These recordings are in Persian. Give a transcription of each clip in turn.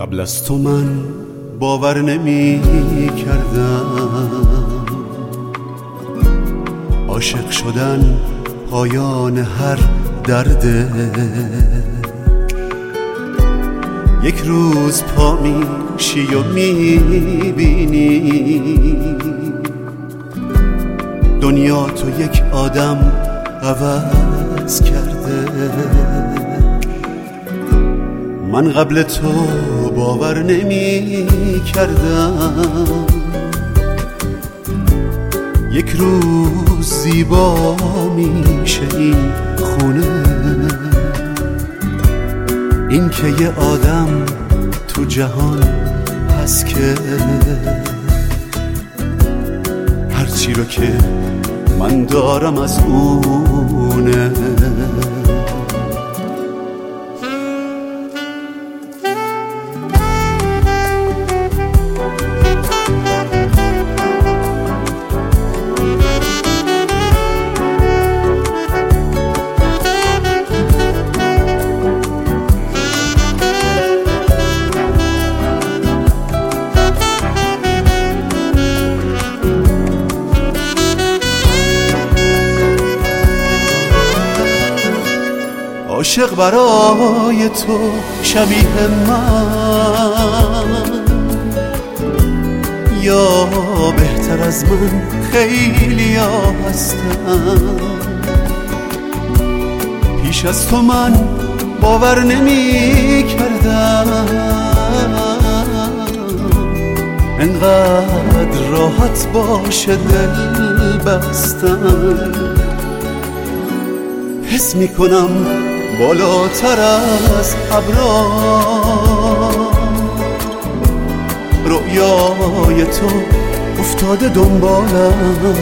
قبل از تو من باور نمی کردم عاشق شدن پایان هر درده. یک روز پا میشی و میبینی دنیا تو یک آدم عوض کرده. من قبل تو باور نمی کردم یک روز زیبا میشه این خونه، این که یه آدم تو جهان هست که هرچی رو که من دارم از اونه. عاشق برای تو شبیه من یا بهتر از من خیلی ها هستن. پیش از تو من باور نمی کردم انقدر راحت باشه دل بستن. حس می کنم بالاتر از ابرا رؤیای تو افتاده دنبالم.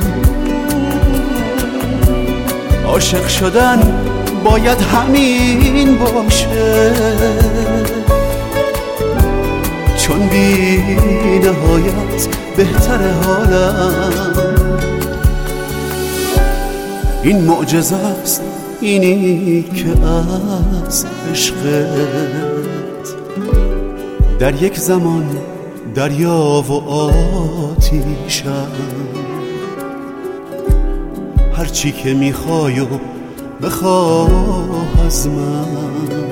عاشق شدن باید همین باشه چون بی نهایت بهتر حالم. این معجزه است اینی که از عشقت در یک زمان دریا و آتیشم. هرچی که میخوای و بخواه از من،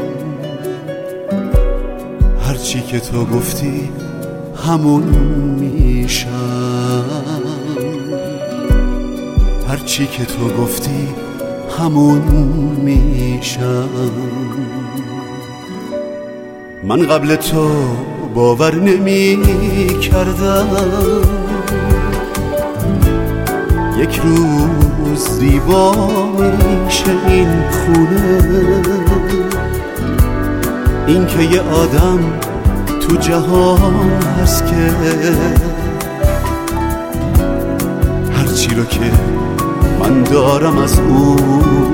هرچی که تو گفتی همون میشم. هرچی که تو گفتی همون میشم. من قبل تو باور نمی کردم یک روز زیبا میشه این خونه، این که یه آدم تو جهان هست که هرچی رو که من دارم از اون